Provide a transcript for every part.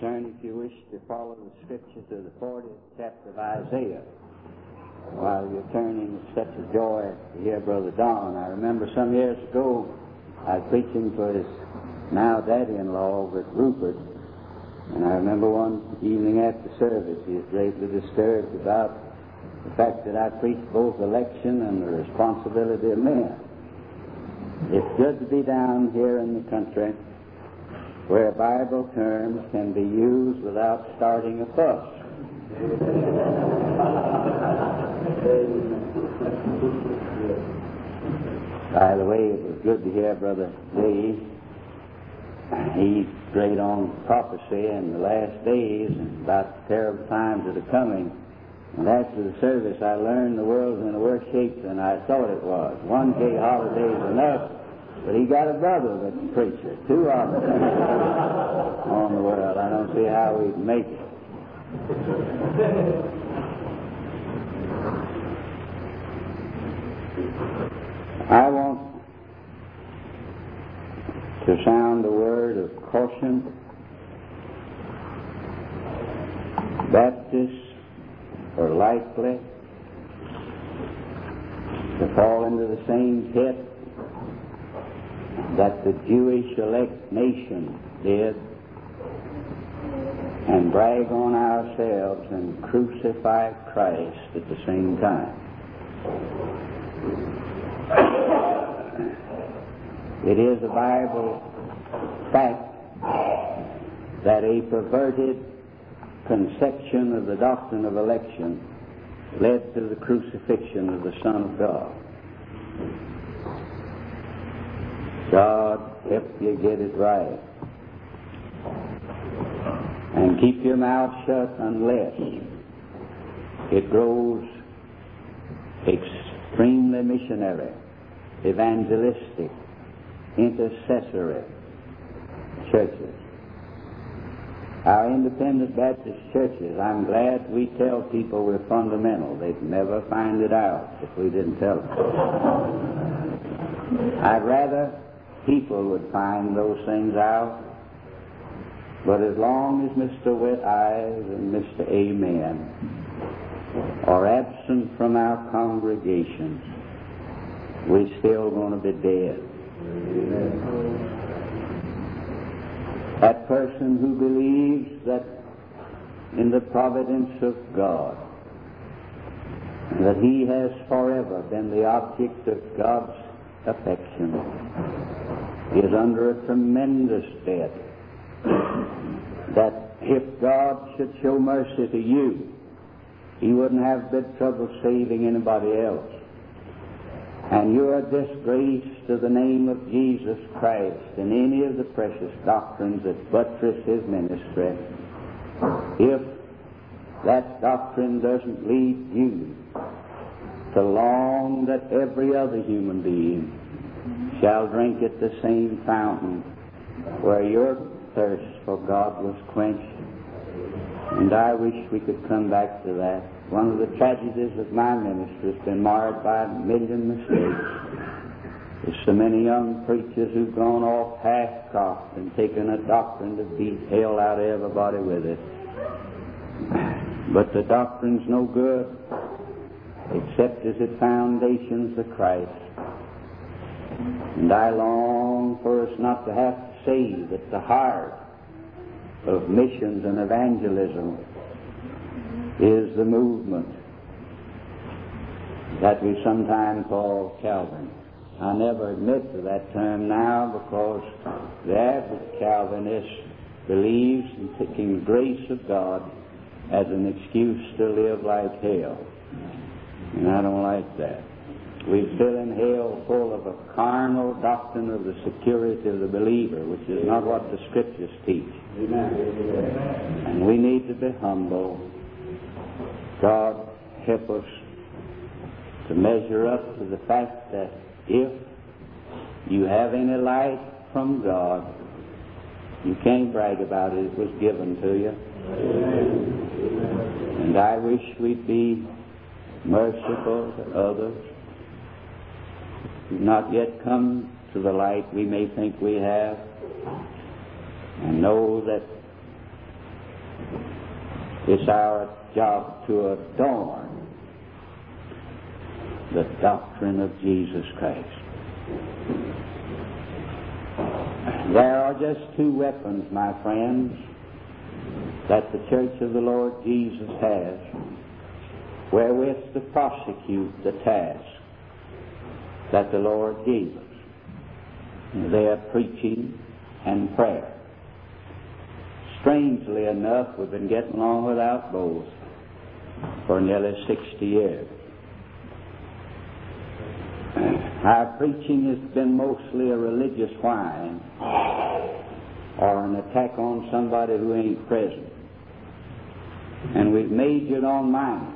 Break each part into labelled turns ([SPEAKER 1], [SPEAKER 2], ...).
[SPEAKER 1] turn, if you wish, to follow the scripture to the 40th chapter of Isaiah. While you're turning, it's such a joy to hear Brother Don. I remember some years ago, I was preaching for his now daddy-in-law over at Rupert, and I remember one evening after service, he was greatly disturbed about the fact that I preached both election and the responsibility of men. It's good to be down here in the country where Bible terms can be used without starting a fuss. By the way, it was good to hear Brother Dave. He's great on prophecy in the last days and about the terrible times that are coming. And after the service, I learned the world's in a worse shape than I thought it was. One day holiday's enough, but he got a brother that's a preacher. Two of them on the world. I don't see how we'd make it. I want to sound a word of caution. Baptists are likely to fall into the same pit that the Jewish elect nation did and brag on ourselves and crucify Christ at the same time. It is a Bible fact that a perverted conception of the doctrine of election led to the crucifixion of the Son of God. God help you get it right. And keep your mouth shut unless it grows extremely missionary, evangelistic, intercessory churches. Our independent Baptist churches, I'm glad we tell people we're fundamental. They'd never find it out if we didn't tell them. I'd rather people would find those things out, but as long as Mr. Wet Eyes and Mr. Amen are absent from our congregations, we're still going to be dead. That person who believes that in the providence of God, that he has forever been the object of God's affection, is under a tremendous debt that if God should show mercy to you, he wouldn't have big trouble saving anybody else. And you're a disgrace to the name of Jesus Christ in any of the precious doctrines that buttress his ministry, if that doctrine doesn't lead you to long that every other human being shall drink at the same fountain where your thirst for God was quenched. And I wish we could come back to that. One of the tragedies of my ministry has been marred by a million mistakes. There's so many young preachers who've gone off half-cocked and taken a doctrine to beat hell out of everybody with it. But the doctrine's no good except as it foundations of Christ. And I long for us not to have to say that the heart of missions and evangelism is the movement that we sometimes call Calvin. I never admit to that term now because the average Calvinist believes in taking the grace of God as an excuse to live like hell. And I don't like that. We fill in hell full of a carnal doctrine of the security of the believer, which is not what the Scriptures teach. Amen. And we need to be humble. God help us to measure up to the fact that if you have any light from God, you can't brag about it. It was given to you. Amen. And I wish we'd be merciful to others. We've not yet come to the light we may think we have, and know that It's our job to adorn the doctrine of Jesus Christ. There are just two weapons, my friends, that the Church of the Lord Jesus has wherewith to prosecute the task that the Lord gave us. They are preaching and prayer. Strangely enough, we've been getting along without both for nearly 60 years. Our preaching has been mostly a religious whine or an attack on somebody who ain't present. And we've majored on minors.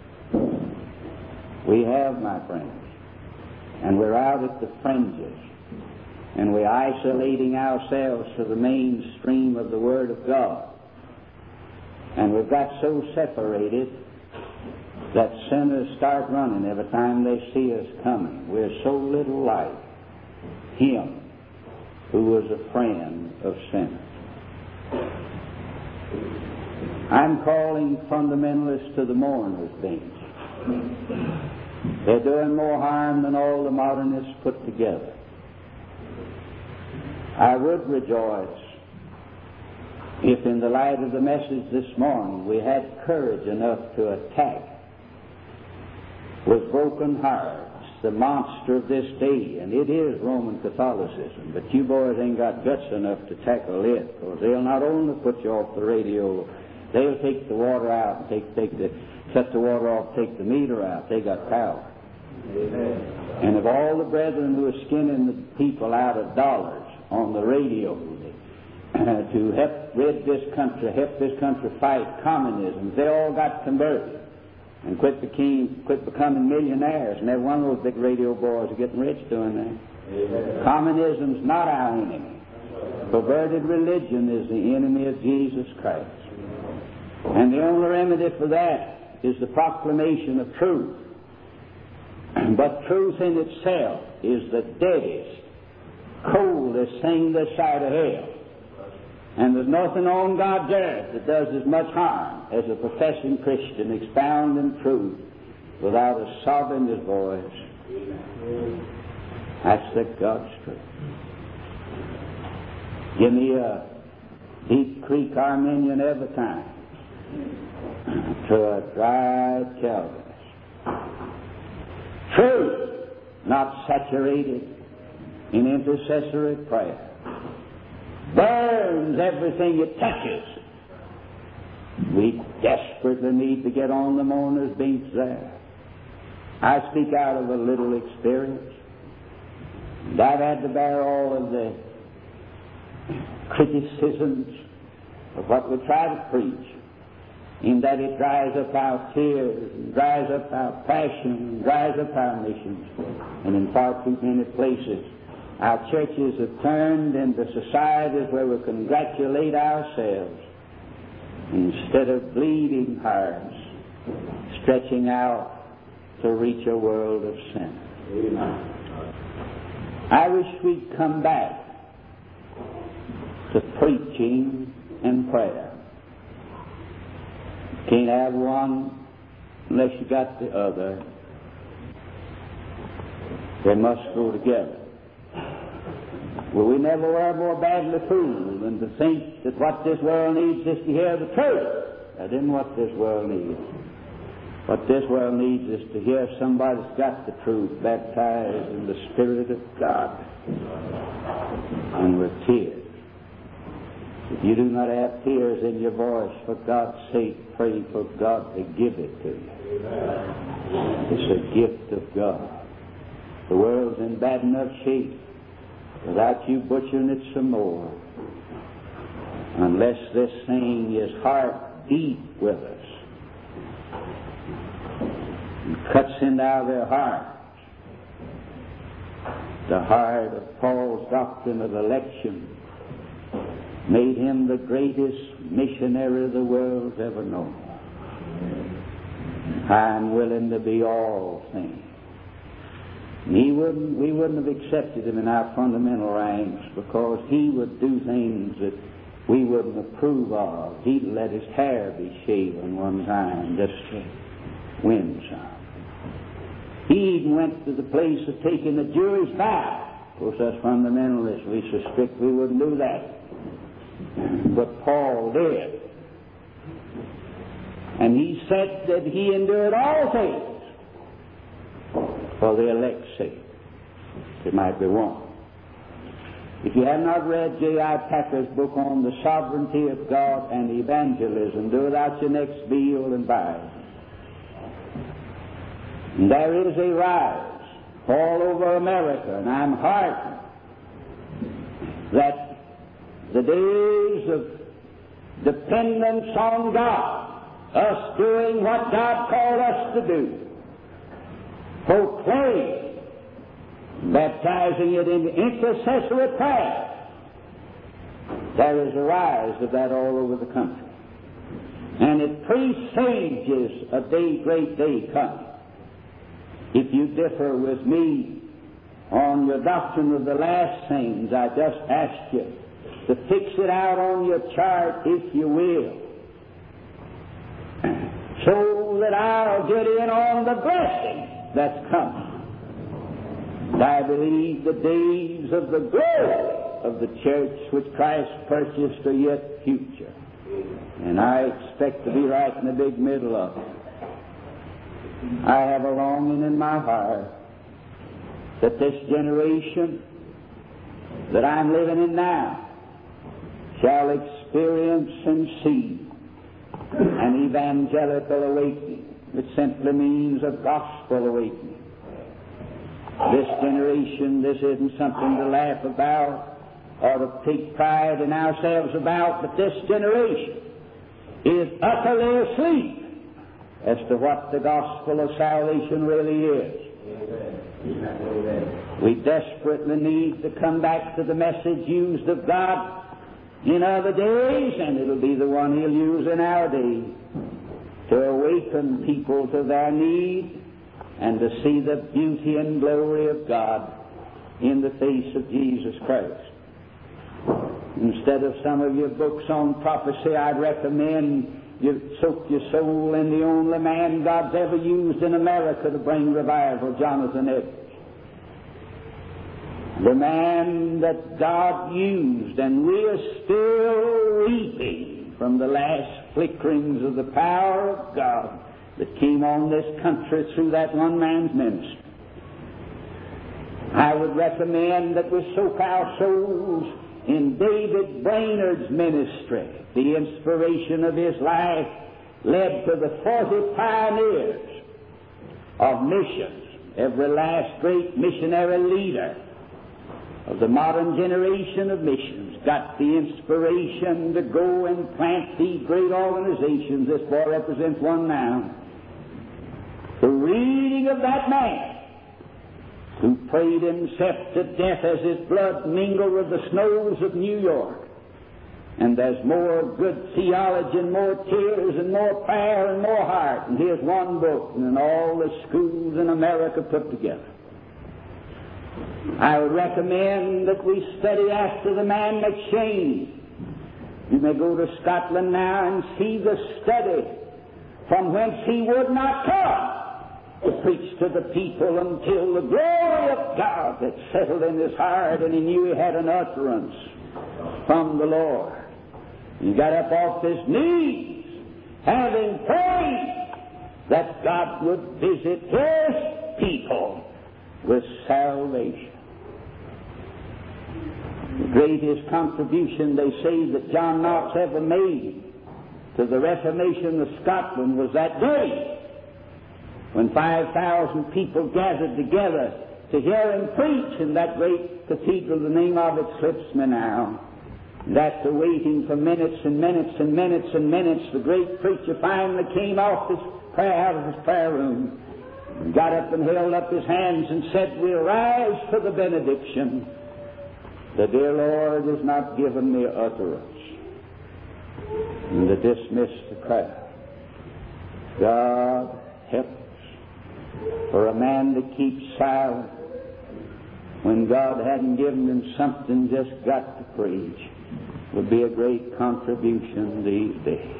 [SPEAKER 1] We have, my friends. And we're out at the fringes. And we're isolating ourselves to the mainstream of the Word of God. And we've got so separated that sinners start running every time they see us coming. We're so little like Him who was a friend of sinners. I'm calling fundamentalists to the mourner's bench. They're doing more harm than all the modernists put together. I would rejoice if in the light of the message this morning we had courage enough to attack with broken hearts the monster of this day, and it is Roman Catholicism, but you boys ain't got guts enough to tackle it, because they'll not only put you off the radio, they'll take the water out and shut the water off, take the meter out. They got power. Amen. And of all the brethren who are skinning the people out of dollars on the radio to help this country fight communism, they all got converted and quit becoming millionaires, and every one of those big radio boys are getting rich doing that. Amen. Communism's not our enemy. Perverted religion is the enemy of Jesus Christ. And the only remedy for that is the proclamation of truth. But truth in itself is the deadest, coldest thing this side of hell. And there's nothing on God's earth that does as much harm as a professing Christian expounding truth without a sob in his voice. That's the God's truth. Give me a Deep Creek Arminian every time to a dry Calvinist. Truth, not saturated in intercessory prayer, burns everything it touches. We desperately need to get on the mourner's bench there. I speak out of a little experience. And I've had to bear all of the criticisms of what we try to preach, in that it dries up our tears, and dries up our passion, and dries up our missions. And in far too many places, our churches have turned into societies where we congratulate ourselves instead of bleeding hearts, stretching out to reach a world of sinners. Amen. I wish we'd come back to preaching and prayer. Can't have one unless you got the other. They must go together. Well, we never were more badly fooled than to think that what this world needs is to hear the truth. That isn't what this world needs. What this world needs is to hear somebody's got the truth, baptized in the Spirit of God and with tears. If you do not have tears in your voice, for God's sake, pray for God to give it to you. It's a gift of God. The world's in bad enough shape without you butchering it some more, unless this thing is heart deep with us and cuts into their hearts. The heart of Paul's doctrine of election made him the greatest missionary the world's ever known. I'm willing to be all things. We wouldn't have accepted him in our fundamental ranks, because he would do things that we wouldn't approve of. He'd let his hair be shaven one time just to win some. He even went to the place of taking the Jewish vow. Of course, us fundamentalists, we so strict we wouldn't do that. But Paul did. And he said that he endured all things for the elect's sake. It might be one. If you have not read J.I. Packer's book on the sovereignty of God and evangelism, do it out your next meal and buy it. And there is a rise all over America, and I'm heartened that the days of dependence on God, us doing what God called us to do, proclaim, baptizing it in intercessory prayer, there is a rise of that all over the country. And it presages a day, great day coming. If you differ with me on your doctrine of the last things, I just ask you to fix it out on your chart, if you will, so that I'll get in on the blessing that's coming. And I believe the days of the glory of the church which Christ purchased are yet future. And I expect to be right in the big middle of it. I have a longing in my heart that this generation that I'm living in now shall experience and see an evangelical awakening, which simply means a gospel awakening. This generation, this isn't something to laugh about or to take pride in ourselves about, but this generation is utterly asleep as to what the gospel of salvation really is. Amen. We desperately need to come back to the message used of God in other days, and it'll be the one He'll use in our day, to awaken people to their need and to see the beauty and glory of God in the face of Jesus Christ. Instead of some of your books on prophecy, I'd recommend you soak your soul in the only man God's ever used in America to bring revival, Jonathan Edwards. The man that God used, and we are still reaping from the last flickerings of the power of God that came on this country through that one man's ministry. I would recommend that we soak our souls in David Brainerd's ministry. The inspiration of his life led to the 40 pioneers of missions, every last great missionary leader of the modern generation of missions got the inspiration to go and plant these great organizations. This boy represents one now. The reading of that man who prayed himself to death as his blood mingled with the snows of New York. And there's more good theology and more tears and more prayer and more heart. And here's one book than all the schools in America put together. I would recommend that we study after the man McShane. You may go to Scotland now and see the study from whence he would not come to preach to the people until the glory of God had settled in his heart and he knew he had an utterance from the Lord. He got up off his knees, having prayed that God would visit His people with salvation. The greatest contribution, they say, that John Knox ever made to the Reformation of Scotland was that day when 5,000 people gathered together to hear him preach in that great cathedral. The name of it slips me now. And after waiting for minutes and minutes and minutes and minutes, the great preacher finally came off his prayer, out of his prayer room, and got up and held up his hands and said, "We'll rise for the benediction. The dear Lord has not given me utterance." And to dismiss the crowd. God help us for a man to keep silent when God hadn't given him something, just got to preach. would be a great contribution these days.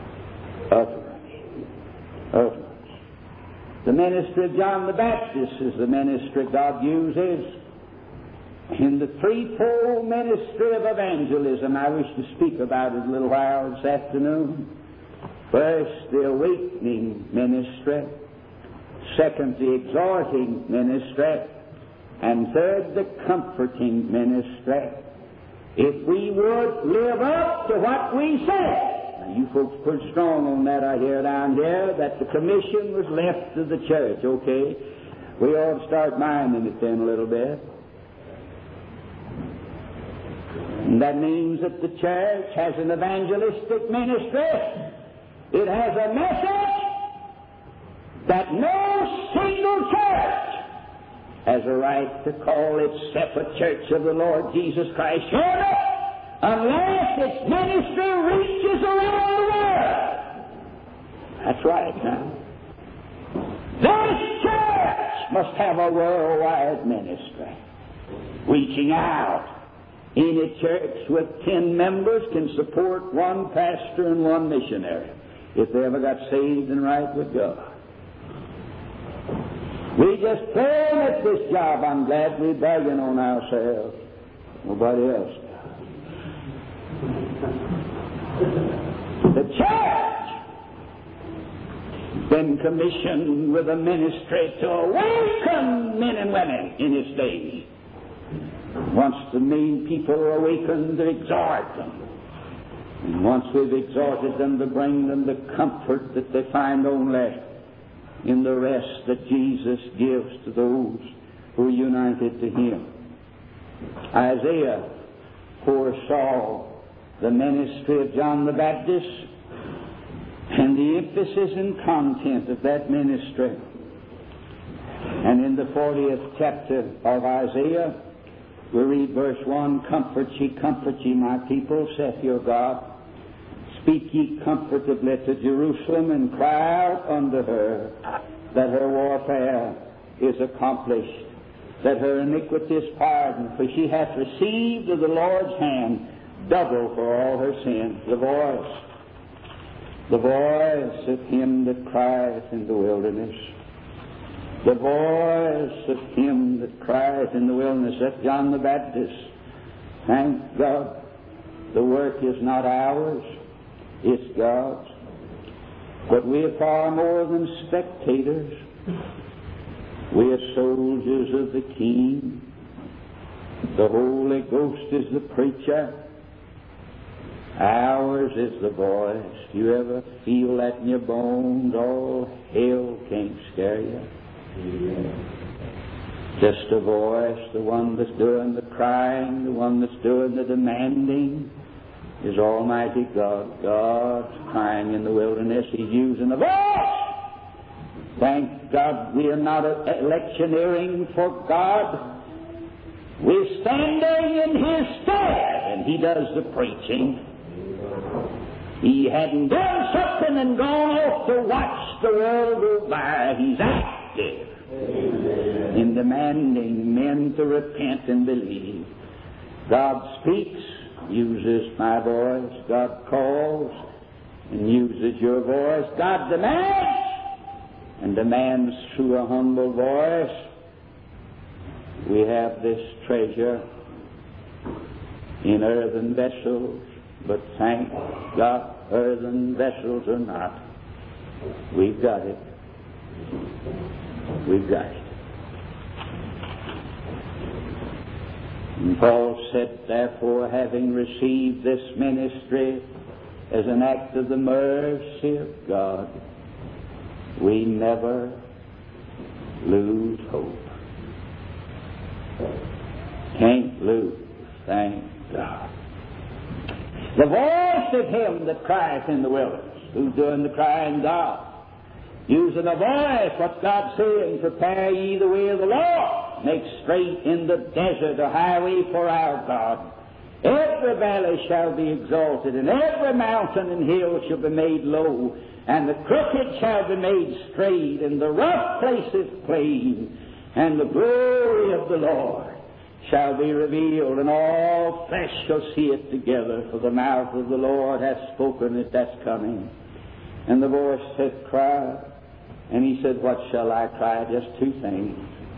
[SPEAKER 1] Utterance. The ministry of John the Baptist is the ministry God uses in the threefold ministry of evangelism. I wish to speak about it a little while this afternoon. First, the awakening ministry. Second, the exhorting ministry. And third, the comforting ministry. If we would live up to what we said. Now, you folks pretty strong on that, I hear down here, that the commission was left to the church, okay? We ought to start minding it then a little bit. And that means that the church has an evangelistic ministry. It has a message that no single church has a right to call itself a church of the Lord Jesus Christ, unless its ministry reaches around the world. That's right now. This church must have a worldwide ministry, reaching out. Any church with 10 members can support one pastor and one missionary if they ever got saved and right with God. We just fail at this job. I'm glad we're begging on ourselves. Nobody else. The church been commissioned with a ministry to awaken men and women in its days. Once the main people are awakened, to exhort them. And once we've exhorted them, to bring them the comfort that they find only in the rest that Jesus gives to those who are united to Him. Isaiah foresaw the ministry of John the Baptist and the emphasis and content of that ministry. And in the 40th chapter of Isaiah, we read verse 1, comfort ye, my people, saith your God. Speak ye comfortably to Jerusalem, and cry out unto her that her warfare is accomplished, that her iniquity is pardoned, for she hath received of the Lord's hand double for all her sins. The voice of him that crieth in the wilderness. The voice of him that crieth in the wilderness. That's John the Baptist. Thank God. The work is not ours, it's God's. But we are far more than spectators. We are soldiers of the King. The Holy Ghost is the preacher. Ours is the voice. Do you ever feel that in your bones? All hell can't scare you. Just a voice, the one that's doing the crying, the one that's doing the demanding, is Almighty God. God's crying in the wilderness. He's using a voice. Thank God we are not electioneering for God. We're standing in His stead, and He does the preaching. He hadn't done something and gone off to watch the world go by. He's active in demanding men to repent and believe. God speaks, uses my voice. God calls and uses your voice. God demands and demands through a humble voice. We have this treasure in earthen vessels, but thank God, earthen vessels are not. We've got it. We've got it. And Paul said, therefore, having received this ministry as an act of the mercy of God, we never lose hope. Can't lose, thank God. The voice of him that crieth in the wilderness. Who's doing the crying? God. Using a voice, what's God saying? Prepare ye the way of the Lord. Make straight in the desert a highway for our God. Every valley shall be exalted, and every mountain and hill shall be made low, and the crooked shall be made straight, and the rough places plain, and the glory of the Lord shall be revealed, and all flesh shall see it together, for the mouth of the Lord hath spoken it, that's coming. And the voice said, cry. And he said, what shall I cry? Just two things.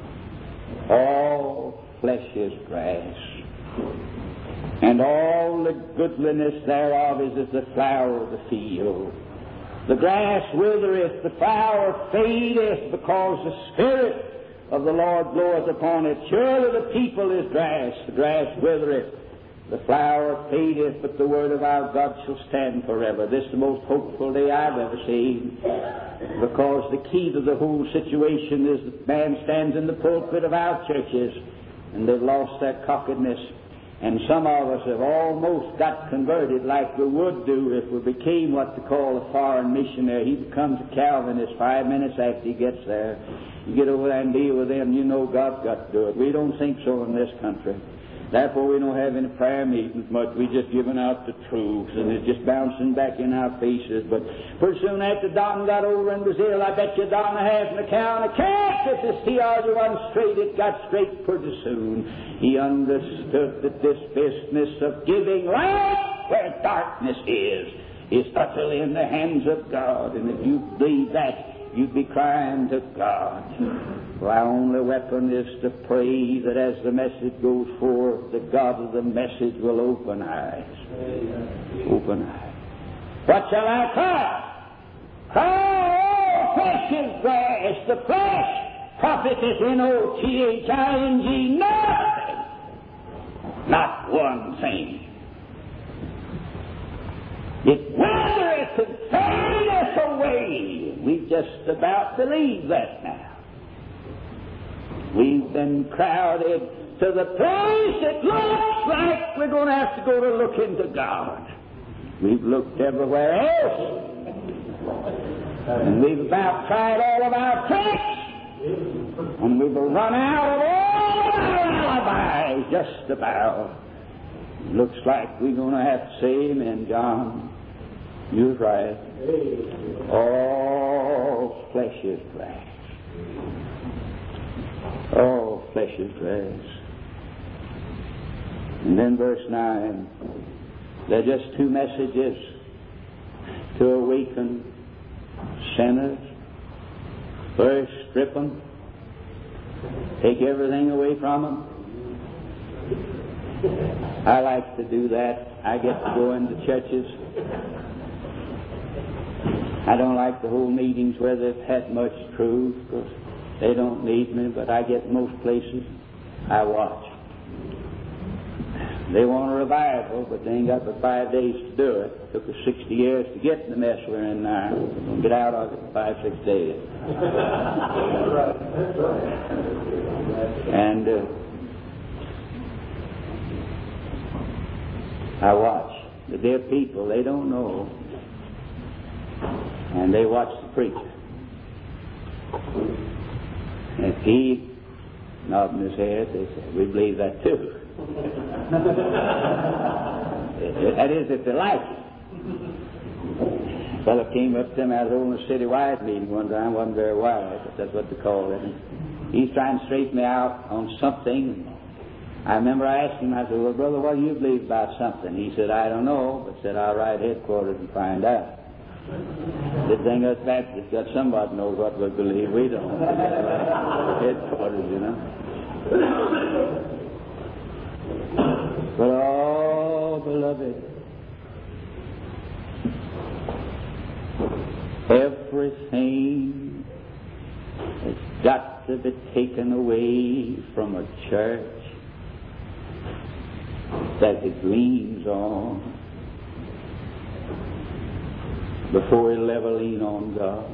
[SPEAKER 1] All flesh is grass, and all the goodliness thereof is as the flower of the field. The grass withereth, the flower fadeth, because the Spirit of the Lord bloweth upon it. Surely the people is grass, the grass withereth, the flower fadeth, but the word of our God shall stand forever. This is the most hopeful day I've ever seen, because the key to the whole situation is that man stands in the pulpit of our churches, and they've lost their cockiness. And some of us have almost got converted like we would do if we became what they call a foreign missionary. He becomes a Calvinist 5 minutes after he gets there. You get over there and deal with them, you know God's got to do it. We don't think so in this country. Therefore, we don't have any prayer meetings much. We're just giving out the truths, and it's just bouncing back in our faces. But pretty soon after Don got over in Brazil, I bet you Don has an account of cash. If this theology wasn't straight, it got straight pretty soon. He understood that this business of giving light where darkness is utterly in the hands of God. And if you believe that, you'd be crying to God. For our only weapon is to pray that as the message goes forth, the God of the message will open eyes. Open eyes. What shall I cry? Cry, oh, flesh is grass. The flesh profiteth nothing. Nothing. Not one thing. It withereth and fadeth away. We just about believe that now. We've been crowded to the place it looks like we're going to have to go to look into God. We've looked everywhere else, and we've about tried all of our tricks, and we've run out of all of our alibis just about. Looks like we're going to have to say, amen, John. You're right. All flesh is grass. All flesh is grass. And then verse 9. There are just two messages to awaken sinners. First, strip them. Take everything away from them. I like to do that. I get to go into churches. I don't like the whole meetings where they've had much truth, because they don't need me, but I get most places. I watch. They want a revival, but they ain't got but 5 days to do it. It took us 60 years to get in the mess we're in now. We'll get out of it in 5-6 days. And I watch. The dear people, they don't know. And they watch the preacher. And if he nodding his head, they say, we believe that too. That is, if they like it. A fellow came up to him. I was holding a city-wide meeting one time. Wasn't very wide, but that's what they call it. And he's trying to straighten me out on something. I remember I asked him, I said, well, brother, what do you believe about something? He said, I don't know, but said, I'll write headquarters and find out. The thing us Baptists got somebody knows what we believe. We don't. Headquarters, you know. But oh, beloved, everything has got to be taken away from a church that it leans on before it'll ever lean on God.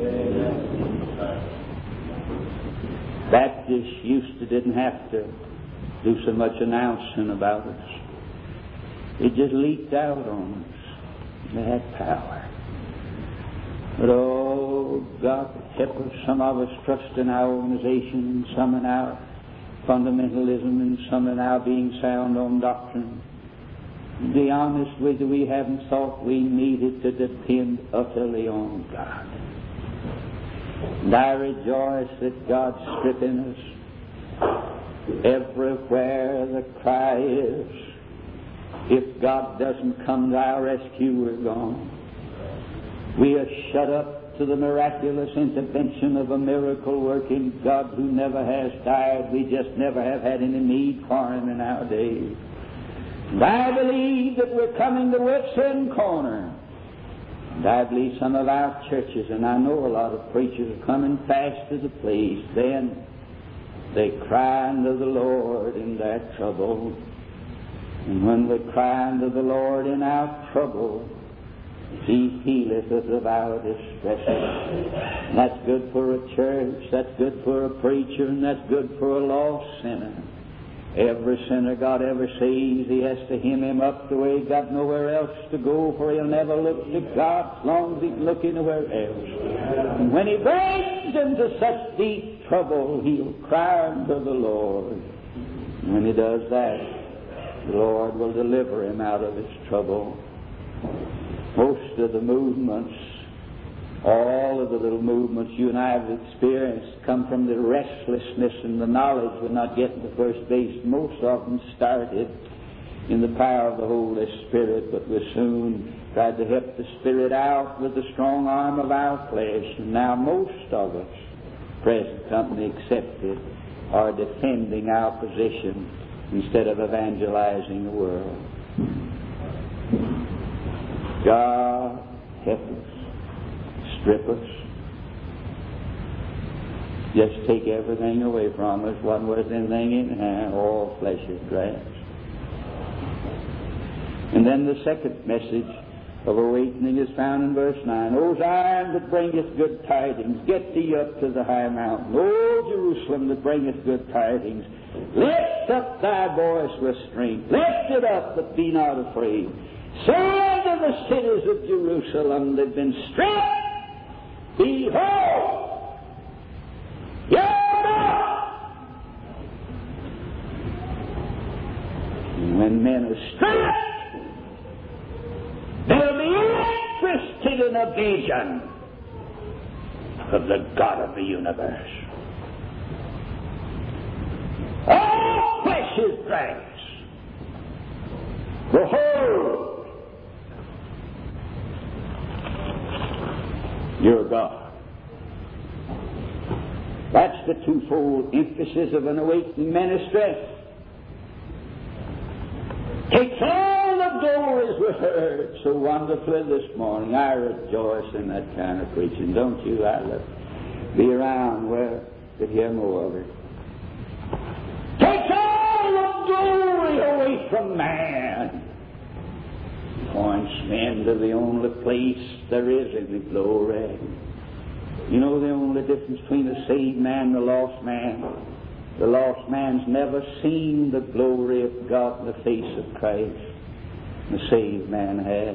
[SPEAKER 1] Baptists didn't have to do so much announcing about us. It just leaked out on us. They had power. But oh, God help us. Some of us trust in our organization, and some in our fundamentalism, and some in our being sound on doctrine. To be honest with you, we haven't thought we needed to depend utterly on God. And I rejoice that God's stripping us. Everywhere the cry is, if God doesn't come to our rescue, we're gone. We are shut up to the miraculous intervention of a miracle-working God who never has died. We just never have had any need for Him in our days. And I believe that we're coming to wit's end corner. And I believe some of our churches, and I know a lot of preachers, are coming fast to the place. Then they cry unto the Lord in their trouble. And when we cry unto the Lord in our trouble, He healeth us of our distresses. And that's good for a church, that's good for a preacher, and that's good for a lost sinner. Every sinner God ever saves, he has to hem him up the way he's got nowhere else to go, for he'll never look to God as long as he can look anywhere else. And when he breaks into such deep trouble, he'll cry unto the Lord. And when he does that, the Lord will deliver him out of his trouble. Most of the movements, all of the little movements you and I have experienced, come from the restlessness and the knowledge we're not getting to first base. Most of them started in the power of the Holy Spirit, but we soon tried to help the Spirit out with the strong arm of our flesh. And now most of us, present company excepted, are defending our position instead of evangelizing the world. God help us. Strip us. Just take everything away from us, wasn't worth anything in hand. All flesh is grass. And then the second message of awakening is found in verse 9. O Zion that bringeth good tidings, get thee up to the high mountain. O Jerusalem that bringeth good tidings, lift up thy voice with strength. Lift it up, but be not afraid. Say unto the cities of Jerusalem that have been stripped, behold, your God. And when men are stripped, they'll be interested in a vision of the God of the universe. All flesh is grass. Behold, your God. That's the twofold emphasis of an awakening ministry. Takes all the glories we heard so wonderfully this morning. I rejoice in that kind of preaching, don't you? I love to be around where I could hear more of it. Takes all the glory away from man. Points men to the only place there is any glory. You know the only difference between the saved man and the lost man? The lost man's never seen the glory of God in the face of Christ. The saved man had.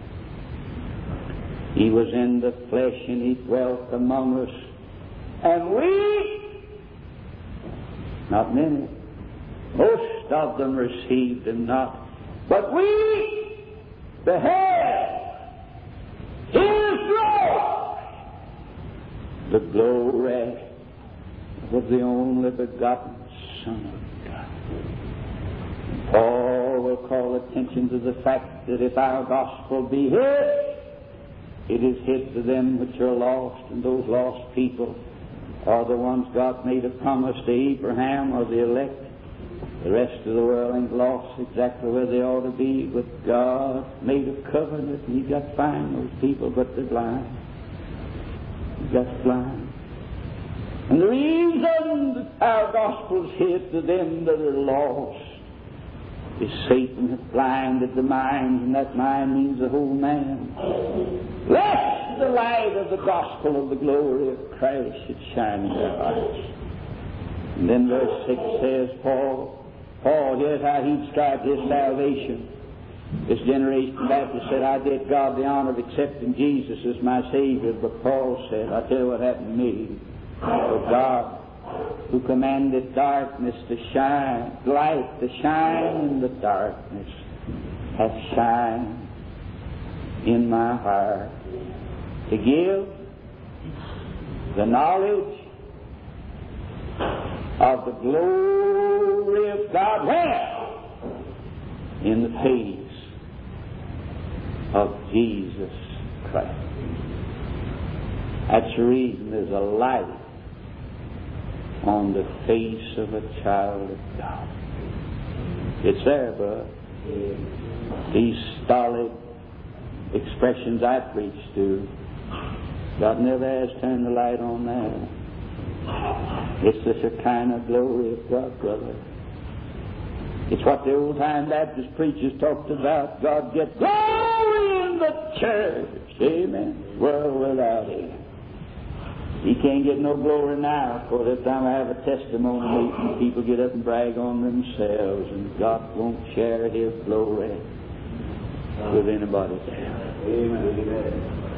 [SPEAKER 1] He was in the flesh and he dwelt among us. And we, not many, most of them received him not. But we beheld His glory, the glory of the only begotten Son of God. Paul will call attention to the fact that if our gospel be hid, it is hid to them which are lost, and those lost people are the ones God made a promise to Abraham, or the elect. The rest of the world ain't lost exactly where they ought to be, but God made a covenant, and He got to find those people, but they're blind. He got blind. And the reason that our gospel's hid to them that are lost is Satan has blinded the mind, and that mind means the whole man. Lest the light of the gospel of the glory of Christ should shine in their hearts. And then verse 6 says, Paul, here's how he described his salvation. This generation Baptist said, I did God the honor of accepting Jesus as my Savior. But Paul said, I tell you what happened to me. For God, who commanded darkness to shine, light to shine in the darkness, hath shined in my heart to give the knowledge of the glory with God. Where? In the face of Jesus Christ. That's the reason there's a light on the face of a child of God. It's there, but these stolid expressions I preach to, God never has turned the light on that. It's the Shekinah glory of God, brother. It's what the old-time Baptist preachers talked about. God gets glory in the church. Amen. World without end. He can't get no glory now. For the time I have a testimony meeting, people get up and brag on themselves, and God won't share His glory with anybody else. Amen.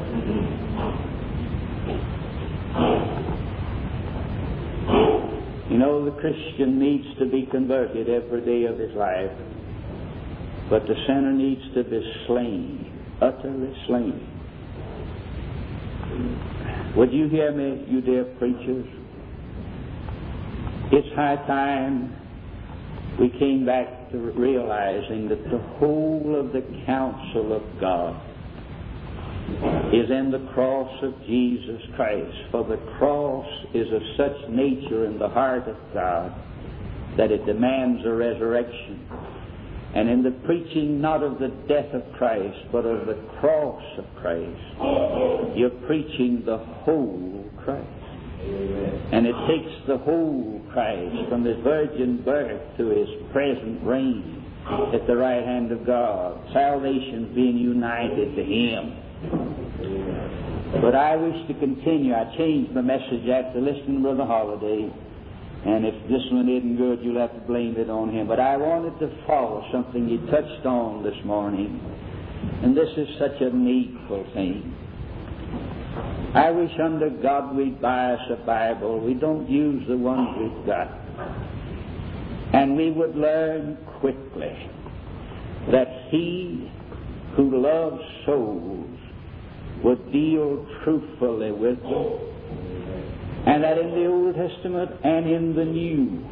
[SPEAKER 1] You know, the Christian needs to be converted every day of his life, but the sinner needs to be slain, utterly slain. Would you hear me, you dear preachers? It's high time we came back to realizing that the whole of the counsel of God is in the cross of Jesus Christ. For the cross is of such nature in the heart of God that it demands a resurrection. And in the preaching not of the death of Christ, but of the cross of Christ, you're preaching the whole Christ. Amen. And it takes the whole Christ from His virgin birth to His present reign at the right hand of God. Salvation being united to Him. But I wish to continue. I changed my message after listening to Brother Holliday. And if this one isn't good, you'll have to blame it on him. But I wanted to follow something he touched on this morning. And this is such a needful thing. I wish under God we'd buy us a Bible. We don't use the ones we've got. And we would learn quickly that He who loves souls would deal truthfully with them. And that in the Old Testament and in the New,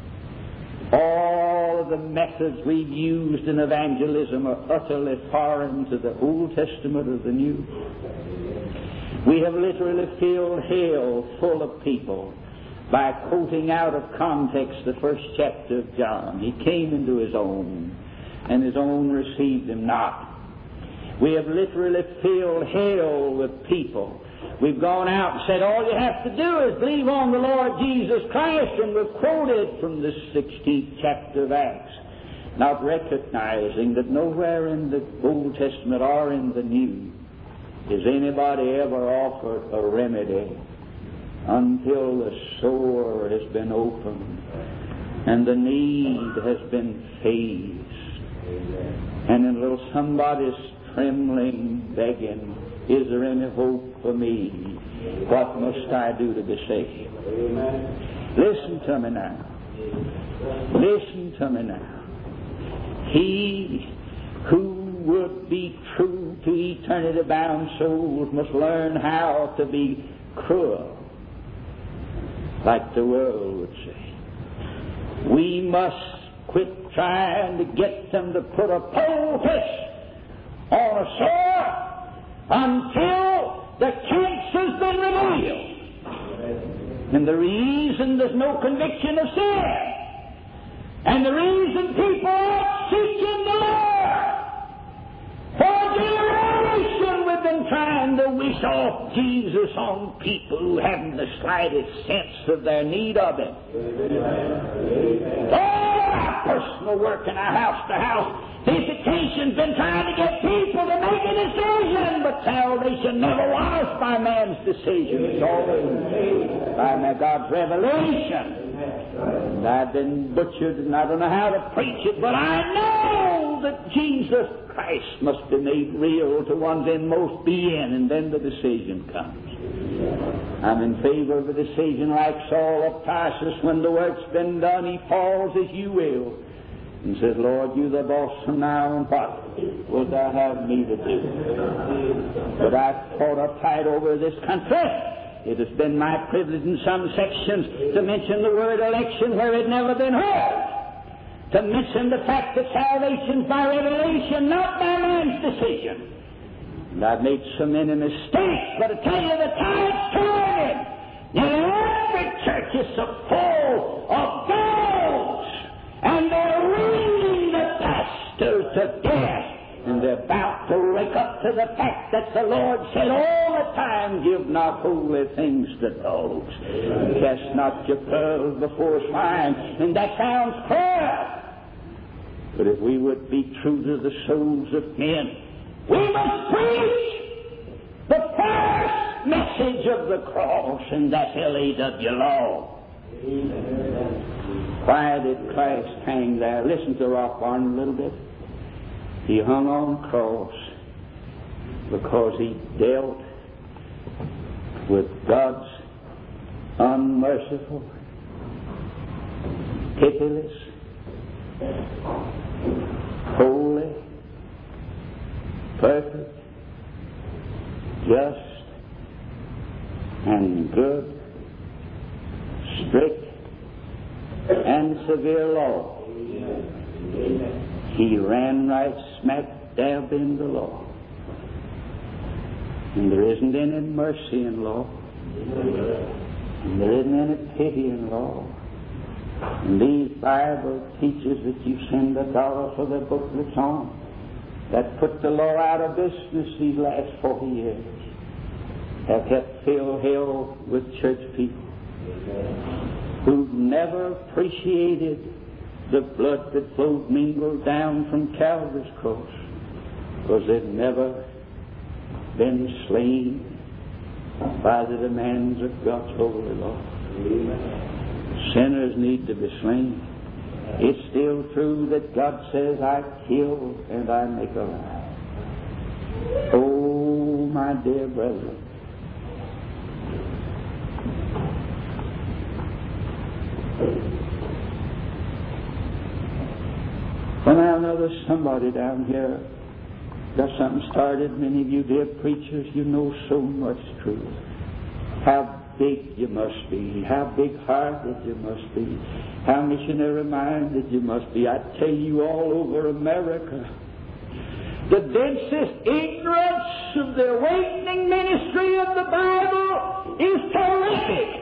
[SPEAKER 1] all of the methods we've used in evangelism are utterly foreign to the Old Testament or the New. We have literally filled hell full of people by quoting out of context the first chapter of John. He came into His own, and His own received Him not. We have literally filled hell with people. We've gone out and said, all you have to do is believe on the Lord Jesus Christ, and we've quoted from the 16th chapter of Acts, not recognizing that nowhere in the Old Testament or in the New has anybody ever offered a remedy until the sore has been opened and the need has been faced. And in little somebody's trembling, begging, is there any hope for me? What must I do to be saved? Amen. Listen to me now. Listen to me now. He who would be true to eternity-bound souls must learn how to be cruel, like the world would say. We must quit trying to get them to put a poultice on a sore until the cancer's been removed. And the reason there's no conviction of sin, and the reason people aren't seeking the Lord, for a generation we've been trying to wish off Jesus on people who haven't the slightest sense of their need of Him. All our personal work in our house-to-house visitation's been trying to get people to make a decision, but salvation never was by man's decision. It's always by God's revelation. And I've been butchered, and I don't know how to preach it, but I know that Jesus Christ must be made real to one's inmost being, and then the decision comes. I'm in favor of a decision like Saul of Tarsus. When the work's been done, he falls as you will and says, Lord, you the boss from now, and what would thou have me to do? But I've fought a fight over this country. It has been my privilege in some sections to mention the word election where it never been heard. to mention the fact that salvation's by revelation, not by man's decision. And I've made so many mistakes, but I tell you, the tide's turning. And every church is so full of dogs, and they're ringing the pastor to death. And they're about to wake up to the fact that the Lord said all the time, give not holy things to dogs. Cast not your pearls before swine. And that sounds fair. But if we would be true to the souls of men, we must preach the first message of the cross, and that's L-A-W law. Why did Christ hang there? Listen to Rothbarn a little bit. He hung on the cross because he dealt with God's unmerciful, pitiless, holy, perfect, just, and good, strict, and severe law. He ran right smack dab in the law. And there isn't any mercy in law. And there isn't any pity in law. And these Bible teachers that you send $1 for their booklets on, that put the law out of business these last 40 years, have kept filled hell with church people who've never appreciated the blood that flowed mingled down from Calvary's cross, because they've never been slain by the demands of God's holy law. Sinners need to be slain. It's still true that God says, I kill and I make alive. Oh, my dear brethren, well, now, I know there's somebody down here got something started. Many of you dear preachers, you know so much truth. How big you must be. How big-hearted you must be. How missionary-minded you must be. I tell you, all over America, the densest ignorance of the awakening ministry of the Bible is terrific.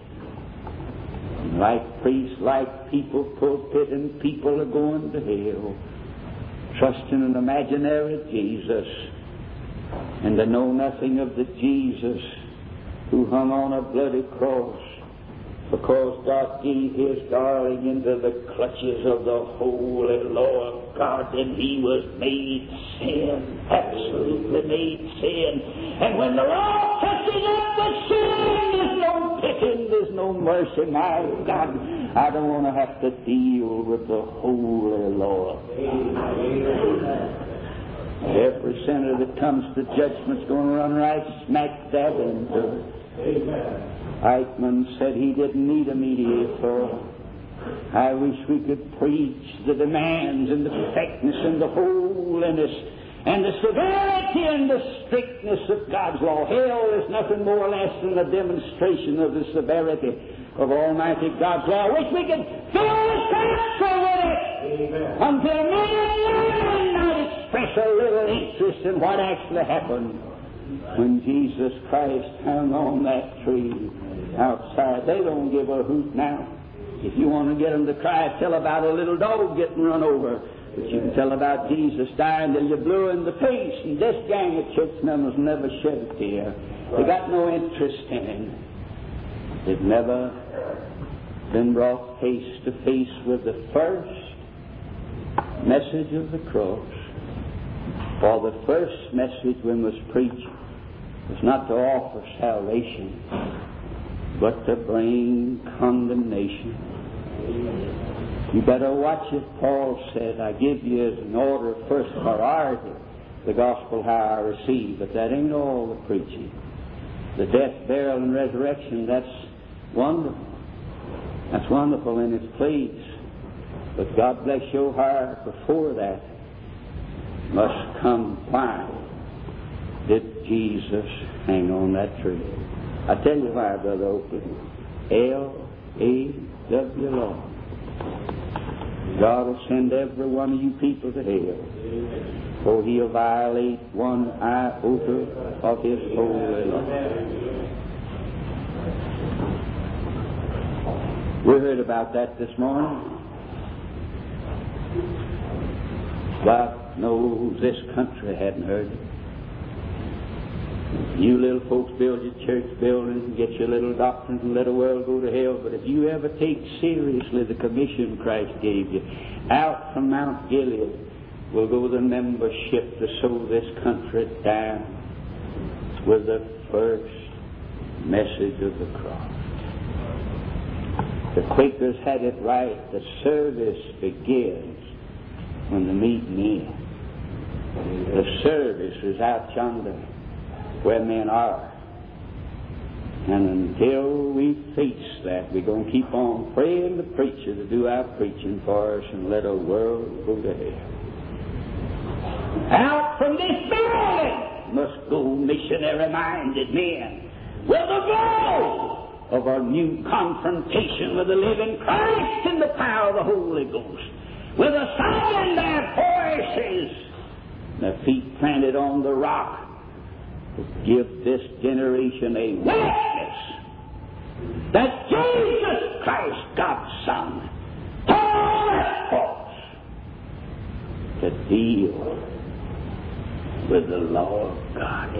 [SPEAKER 1] Like priests, like people, pulpitting people are going to hell, trusting an imaginary Jesus, and to know nothing of the Jesus who hung on a bloody cross because God gave His darling into the clutches of the holy law of God, and He was made sin, absolutely made sin. And when the law touches up the sin, there's no pity, there's no mercy. My God, I don't want to have to deal with the holy law. Every sinner that comes to judgment's going to run right smack dab into it. Eichmann said he didn't need a mediator. I wish we could preach the demands and the perfectness and the holiness and the severity and the strictness of God's law. Hell is nothing more or less than a demonstration of the severity of Almighty God's law. I wish we could fill the scripture with it. Amen. Until men and women might express a little interest in what actually happened when Jesus Christ hung on that tree outside. They don't give a hoot now. If you want to get them to cry, tell about a little dog getting run over. But you can tell about Jesus dying till you're blue in the face. And this gang of church members never shed a tear. They got no interest in Him. They've never been brought face to face with the first message of the cross. For the first message we must preach was not to offer salvation, but to bring condemnation. You better watch it. Paul said, I give you as an order of first priority the gospel how I receive, but that ain't all the preaching. The death, burial, and resurrection, that's wonderful. That's wonderful in its place. But God bless your heart, before that must come. Why did Jesus hang on that tree? I tell you why, Brother Oakley. L-A-W law. God will send every one of you people to hell, for He'll violate one iota of His holy law. We heard about that this morning. God knows this country hadn't heard it. You little folks build your church buildings and get your little doctrines and let the world go to hell. But if you ever take seriously the commission Christ gave you, out from Mount Gilead will go the membership to sow this country down with the first message of the cross. The Quakers had it right. The service begins when the meeting ends. The service is out yonder where men are. And until we face that, we're going to keep on praying the preacher to do our preaching for us and let our world go to hell. Out from this building must go missionary-minded men with the glow of our new confrontation with the living Christ in the power of the Holy Ghost, with a sound in their voices, their feet planted on the rock, to give this generation a witness that Jesus Christ, God's Son, told us folks to deal with the law of God,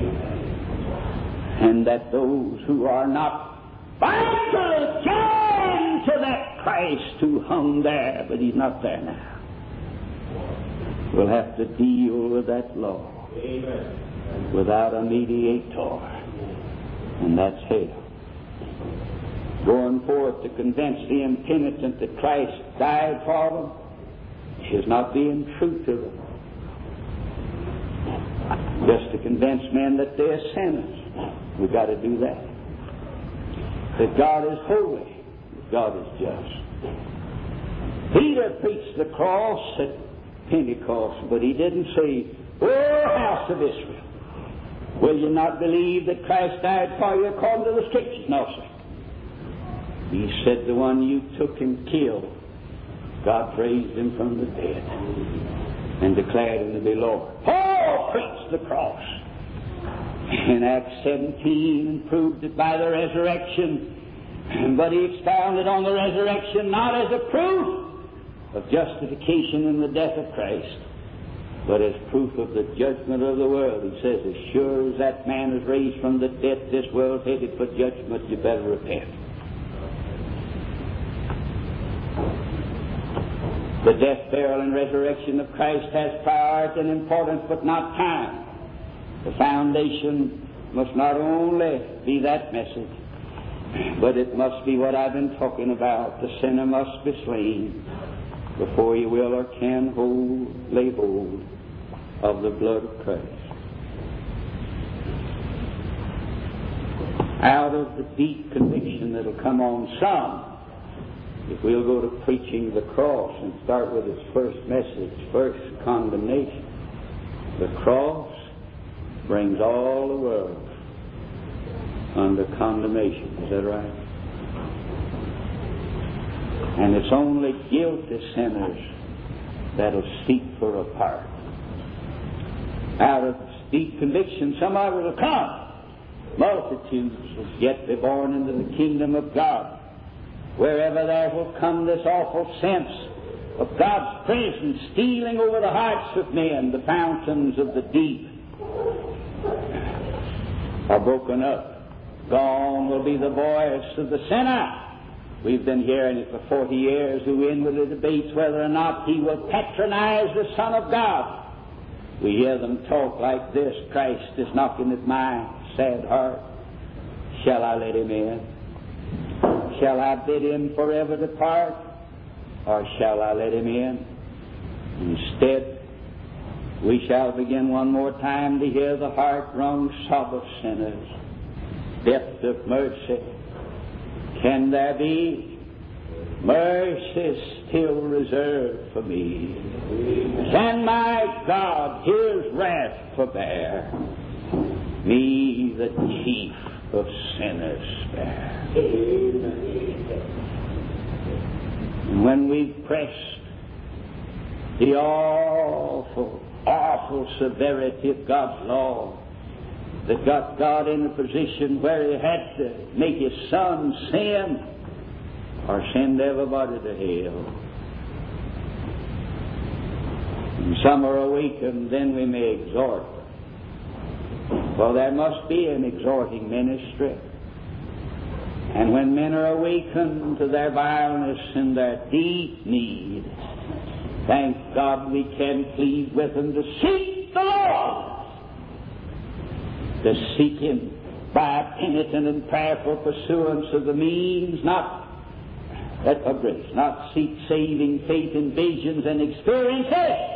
[SPEAKER 1] and that those who are not vitally joined to that Christ who hung there, but He's not there now, will have to deal with that law. Amen. Without a mediator, and that's hell. Going forth to convince the impenitent that Christ died for them is not being true to them. Just to convince men that they're sinners, we've got to do that. That God is holy, that God is just. Peter preached the cross at Pentecost, but he didn't say, "O house of Israel, will you not believe that Christ died for you according to the Scriptures?" No, sir. He said, the one you took and killed, God raised Him from the dead and declared Him to be Lord. Paul preached the cross in Acts 17 and proved it by the resurrection. But he expounded on the resurrection not as a proof of justification in the death of Christ, but as proof of the judgment of the world. He says, as sure as that man is raised from the dead, this world's headed for judgment, you better repent. The death, burial, and resurrection of Christ has priority and importance, but not time. The foundation must not only be that message, but it must be what I've been talking about. The sinner must be slain before he will or can lay hold of the blood of Christ. Out of the deep conviction that'll come on some, if we'll go to preaching the cross and start with its first message, first condemnation. The cross brings all the world under condemnation. Is that right? And it's only guilty sinners that'll seek for a part. Out of deep conviction, somebody will come. Multitudes will yet be born into the kingdom of God. Wherever there will come this awful sense of God's presence stealing over the hearts of men, the fountains of the deep are broken up. Gone will be the voice of the sinner. We've been hearing it for 40 years, who inwardly debates whether or not he will patronize the Son of God. We hear them talk like this: Christ is knocking at my sad heart. Shall I let Him in? Shall I bid Him forever depart? Or shall I let Him in? Instead, we shall begin one more time to hear the heart-wrung sob of sinners. Depth of mercy. Can there be mercy still reserved for me? Can my God His wrath forbear? Me, the chief of sinners, spare. And when we've pressed the awful, awful severity of God's law that got God in a position where He had to make His Son sin or send everybody to hell. And some are awakened, then we may exhort. Well, there must be an exhorting ministry. And when men are awakened to their vileness and their deep need, thank God we can plead with them to seek the Lord. To seek Him by a penitent and prayerful pursuance of the means, not of grace, not seek saving faith in visions and experiences,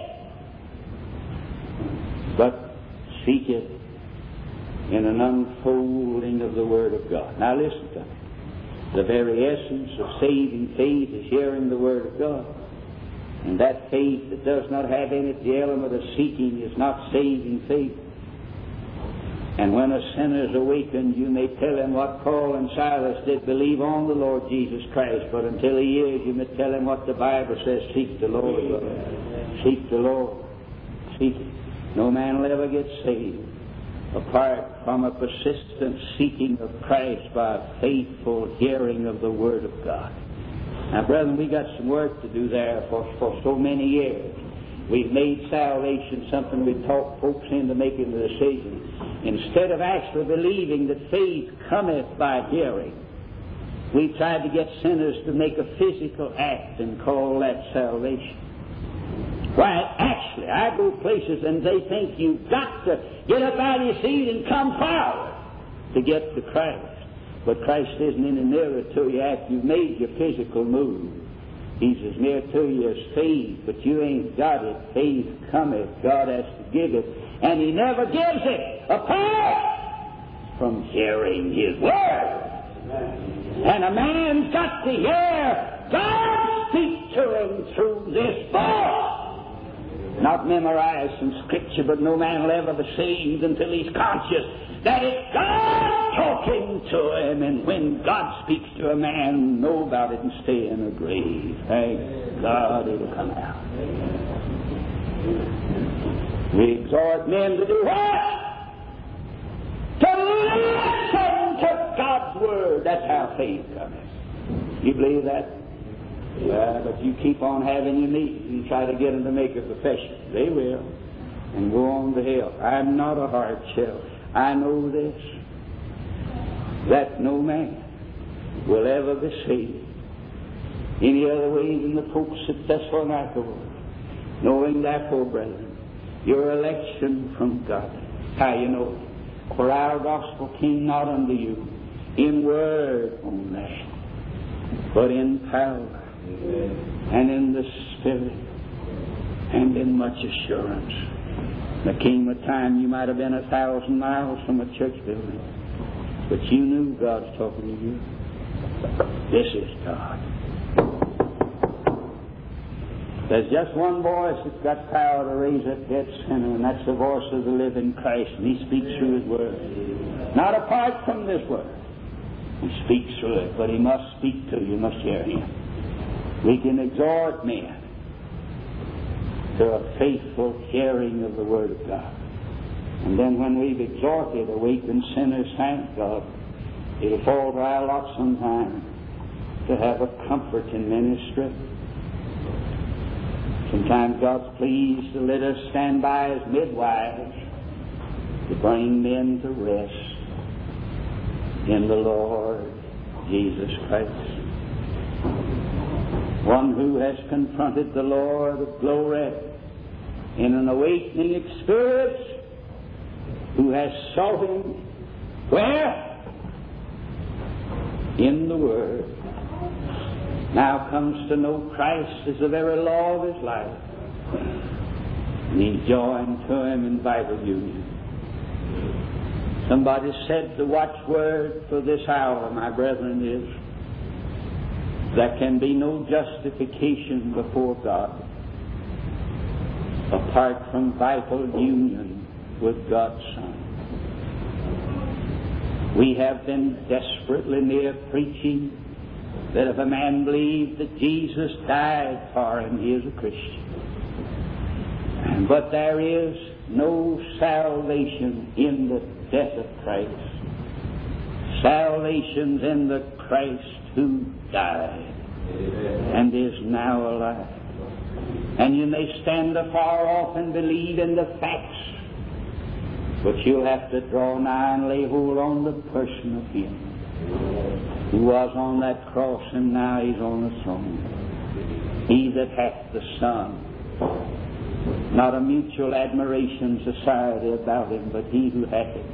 [SPEAKER 1] but seek it in an unfolding of the Word of God. Now listen to me. The very essence of saving faith is hearing the Word of God. And that faith that does not have in it the element of seeking is not saving faith. And when a sinner is awakened, you may tell him what Paul and Silas did, believe on the Lord Jesus Christ. But until he is, you may tell him what the Bible says, seek the Lord. Seek the Lord. Seek it. No man will ever get saved apart from a persistent seeking of Christ by a faithful hearing of the Word of God. Now, brethren, we got some work to do there for so many years. We've made salvation something we talk folks into making the decision. Instead of actually believing that faith cometh by hearing, we've tried to get sinners to make a physical act and call that salvation. Why, actually, I go places and they think you've got to get up out of your seat and come forward to get to Christ. But Christ isn't any nearer to you after you've made your physical move. He's as near to you as faith, but you ain't got it. Faith cometh. God has to give it. And He never gives it apart from hearing His Word. And a man's got to hear God speak to him through this book. Not memorize some scripture, but no man will ever be saved until he's conscious that it's God talking to him. And when God speaks to a man, know about it and stay in the grave. Thank God it'll come out. We exhort men to do what? To listen to God's Word. That's how faith comes. You believe that? Yeah, but you keep on having your meetings and try to get them to make a profession. They will. And go on to hell. I'm not a hard shell. I know this, that no man will ever be saved any other way than the folks at Thessalonica were. Knowing therefore, brethren, your election from God. How you know it? For our gospel came not unto you in word only, but in power, and in the Spirit, and in much assurance. There came a time you might have been 1,000 miles from a church building, but you knew God's talking to you. This is God. There's just one voice that's got power to raise up that sinner, and that's the voice of the living Christ, and He speaks through His Word. Not apart from this Word. He speaks through it, but He must speak to you. You must hear Him. We can exhort men to a faithful hearing of the Word of God. And then when we've exhorted awakened sinners, thank God, it'll fall to our lot sometime to have a comfort in ministry. Sometimes God's pleased to let us stand by as midwives to bring men to rest in the Lord Jesus Christ. One who has confronted the Lord of glory in an awakening experience, who has sought Him where? In the Word. Now comes to know Christ as the very law of his life. And he's joined to Him in vital union. Somebody said the watchword for this hour, my brethren, is there can be no justification before God apart from vital union with God's Son. We have been desperately near preaching that if a man believes that Jesus died for him, he is a Christian. But there is no salvation in the death of Christ. Salvation's in the Christ who died and is now alive. And you may stand afar off and believe in the facts, but you'll have to draw nigh and lay hold on the person of Him who was on that cross and now He's on the throne. He that hath the Son, not a mutual admiration society about Him, but He who hath it.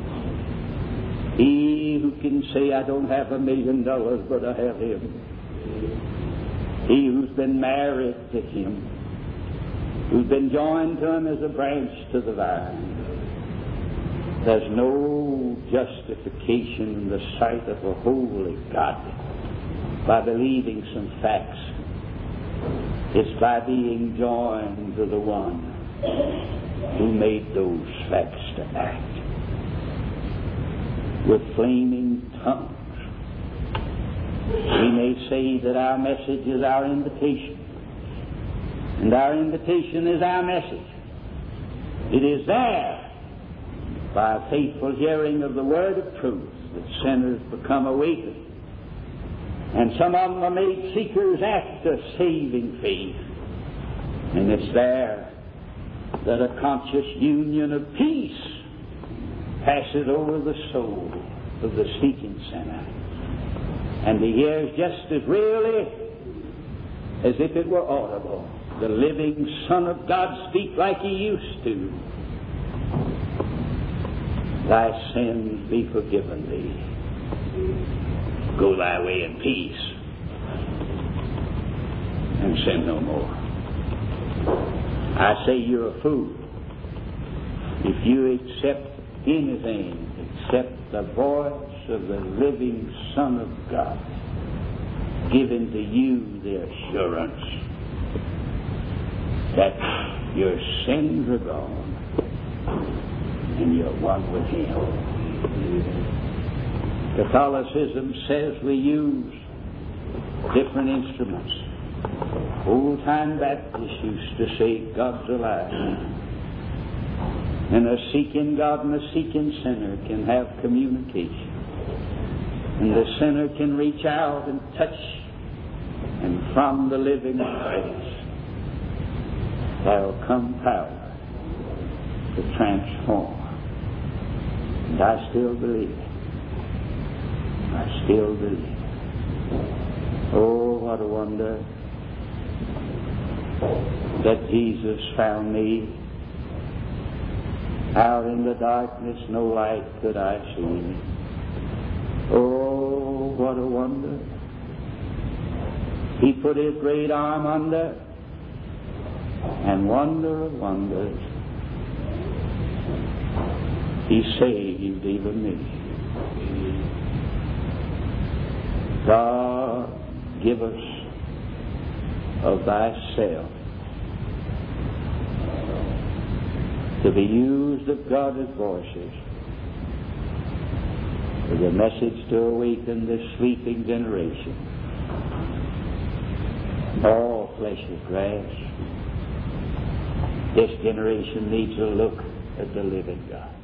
[SPEAKER 1] He who can say, I don't have $1 million, but I have Him. He who's been married to Him, who's been joined to Him as a branch to the vine. There's no justification in the sight of a holy God by believing some facts. It's by being joined to the one who made those facts to act. With flaming tongues, we may say that our message is our invitation, and our invitation is our message. It is there, by a faithful hearing of the word of truth, that sinners become awakened. And some of them are made seekers after saving faith. And it's there that a conscious union of peace passes over the soul of the seeking sinner. And he hears just as really as if it were audible the living Son of God speak like He used to. Thy sins be forgiven thee. Go thy way in peace and sin no more. I say you're a fool if you accept anything except the voice of the living Son of God giving to you the assurance that your sins are gone and you're one with Him. Catholicism says we use different instruments. Old-time Baptists used to say God's alive. And a seeking God and a seeking sinner can have communication. And the sinner can reach out and touch, and from the living Christ there'll come power to transform. And I still believe it. I still believe it. Oh, what a wonder that Jesus found me. Out in the darkness no light could I see. Oh, what a wonder. He put His great arm under, and wonder of wonders, He saved even me. God, give us of Thyself to be used of God as voices with a message to awaken this sleeping generation. All flesh is grass. This generation needs a look at the living God.